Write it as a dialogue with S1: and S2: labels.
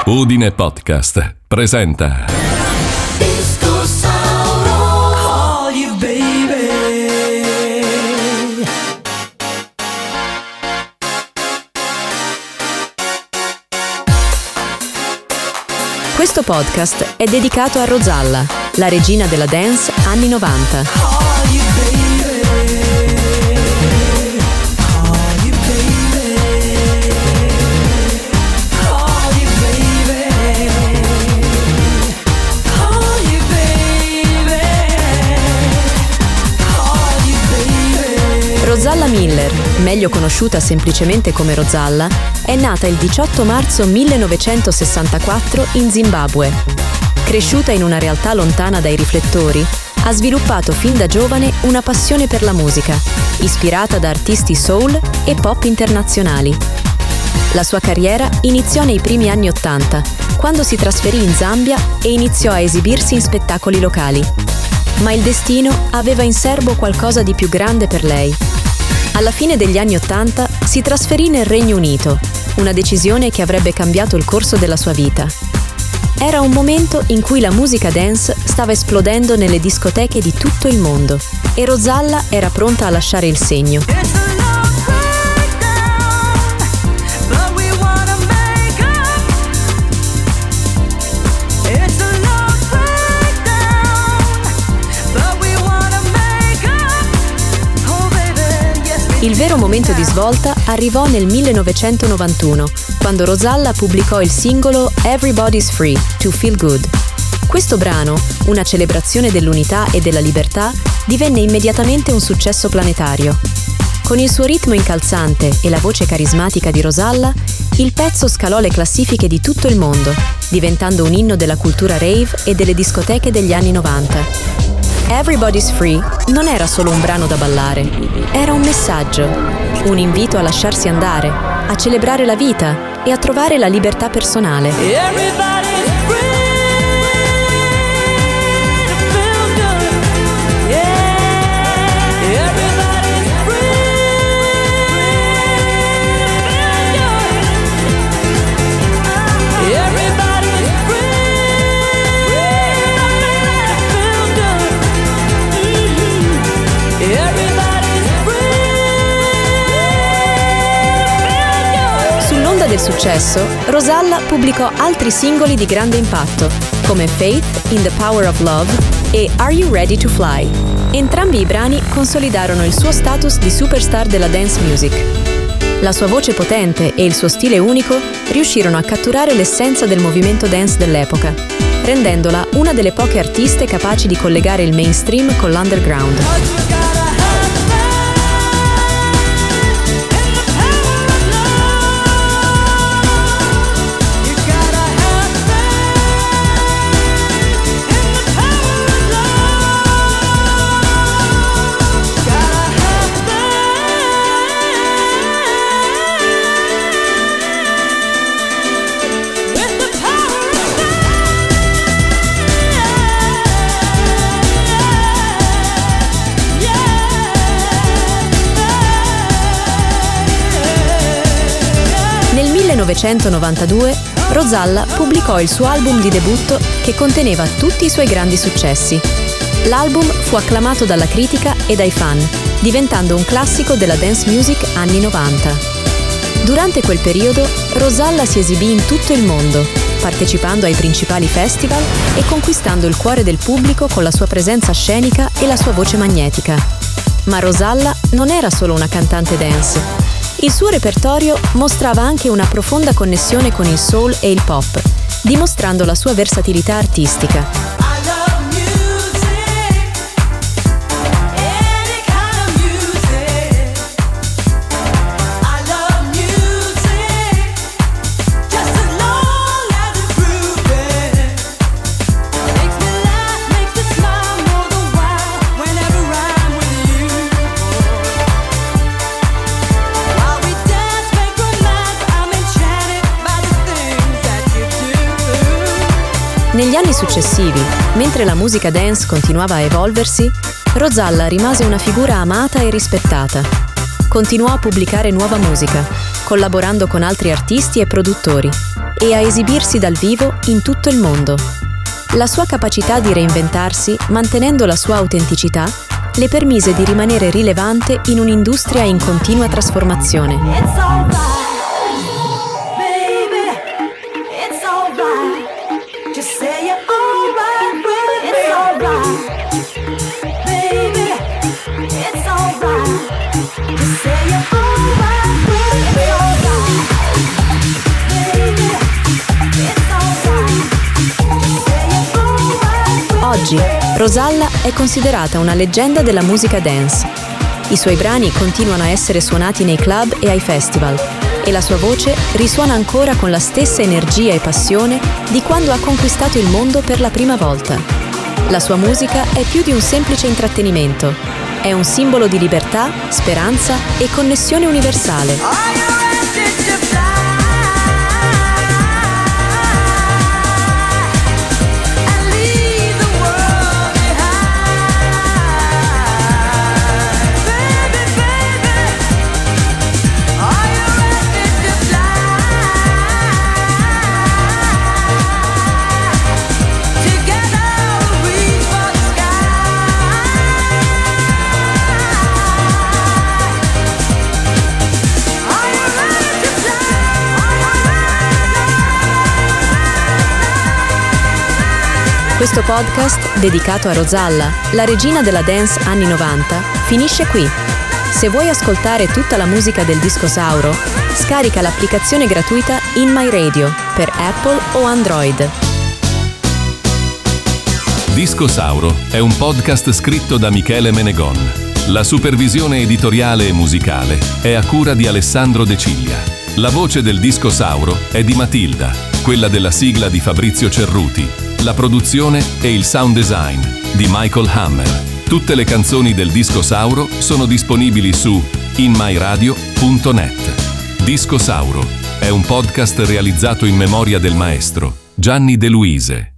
S1: Udine Podcast presenta
S2: Call you baby.
S3: Questo podcast è dedicato a Rozalla, la regina della dance anni 90.
S2: Call you baby. Call you baby. Call you baby. Call you baby. Call you baby.
S3: Rozalla Miller, meglio conosciuta semplicemente come Rozalla, è nata il 18 marzo 1964 in Zimbabwe. Cresciuta in una realtà lontana dai riflettori, ha sviluppato fin da giovane una passione per la musica, ispirata da artisti soul e pop internazionali. La sua carriera iniziò nei primi anni '80, quando si trasferì in Zambia e iniziò a esibirsi in spettacoli locali. Ma il destino aveva in serbo qualcosa di più grande per lei. Alla fine degli anni '80 si trasferì nel Regno Unito, una decisione che avrebbe cambiato il corso della sua vita. Era un momento in cui la musica dance stava esplodendo nelle discoteche di tutto il mondo e Rozalla era pronta a lasciare il segno.
S2: It's a long breakdown, but we wanna make up. It's a long breakdown, but we wanna make up. Oh baby, yes.
S3: Il vero momento di svolta arrivò nel 1991, quando Rozalla pubblicò il singolo Everybody's Free to Feel Good. Questo brano, una celebrazione dell'unità e della libertà, divenne immediatamente un successo planetario. Con il suo ritmo incalzante e la voce carismatica di Rozalla, il pezzo scalò le classifiche di tutto il mondo, diventando un inno della cultura rave e delle discoteche degli anni 90. Everybody's Free non era solo un brano da ballare, era un messaggio, un invito a lasciarsi andare, a celebrare la vita e a trovare la libertà personale.
S2: Everybody's free to feel good. Yeah. Everybody's free to feel good. Everybody's free to feel good. Everybody's free.
S3: Sull'onda del successo, Rozalla pubblicò altri singoli di grande impatto, come Faith in the Power of Love e Are You Ready to Fly? Entrambi i brani consolidarono il suo status di superstar della dance music. La sua voce potente e il suo stile unico riuscirono a catturare l'essenza del movimento dance dell'epoca, rendendola una delle poche artiste capaci di collegare il mainstream con l'underground. Nel 1992 Rozalla pubblicò il suo album di debutto che conteneva tutti i suoi grandi successi. L'album fu acclamato dalla critica e dai fan, diventando un classico della dance music anni 90. Durante quel periodo Rozalla si esibì in tutto il mondo, partecipando ai principali festival e conquistando il cuore del pubblico con la sua presenza scenica e la sua voce magnetica. Ma Rozalla non era solo una cantante dance. Il suo repertorio mostrava anche una profonda connessione con il soul e il pop, dimostrando la sua versatilità artistica.
S2: I love music, any kind of music. I love music, just as long as it's grooving. Makes me laugh, makes me smile more the while whenever I'm with you. While we dance, make romance, I'm enchanted by the things that you do.
S3: Negli anni successivi, mentre la musica dance continuava a evolversi, Rozalla rimase una figura amata e rispettata. Continuò a pubblicare nuova musica, collaborando con altri artisti e produttori. e a esibirsi dal vivo in tutto il mondo. La sua capacità di reinventarsi, mantenendo la sua autenticità, le permise di rimanere rilevante in un'industria in continua trasformazione.
S2: It's alright, baby. It's alright. Just say you're alright with me. It's alright, baby. It's alright. Just say you're alright with me. It's alright, baby. It's alright. Just say you're alright with me.
S3: Oggi, Rosalla è considerata una leggenda della musica dance. I suoi brani continuano a essere suonati nei club e ai festival e la sua voce risuona ancora con la stessa energia e passione di quando ha conquistato il mondo per la prima volta. La sua musica è più di un semplice intrattenimento. È un simbolo di libertà, speranza e connessione universale.
S2: Are you ready to fly and leave the world behind? Baby, baby, are you ready to fly? Together we'll reach for the sky. Are you ready to fly?
S3: Questo podcast, dedicato a Rosalla, la regina della dance anni 90, finisce qui. Se vuoi ascoltare tutta la musica del Discosauro, scarica l'applicazione gratuita In My Radio per Apple o Android.
S1: Discosauro è un podcast scritto da Michele Menegon. La supervisione editoriale e musicale è a cura di Alessandro De Ciglia. La voce del Discosauro è di Matilda, quella della sigla di Fabrizio Cerruti. La produzione e il sound design di Michael Hammer. Tutte le canzoni del Discosauro sono disponibili su inmyradio.net. Discosauro è un podcast realizzato in memoria del maestro Gianni De Luise.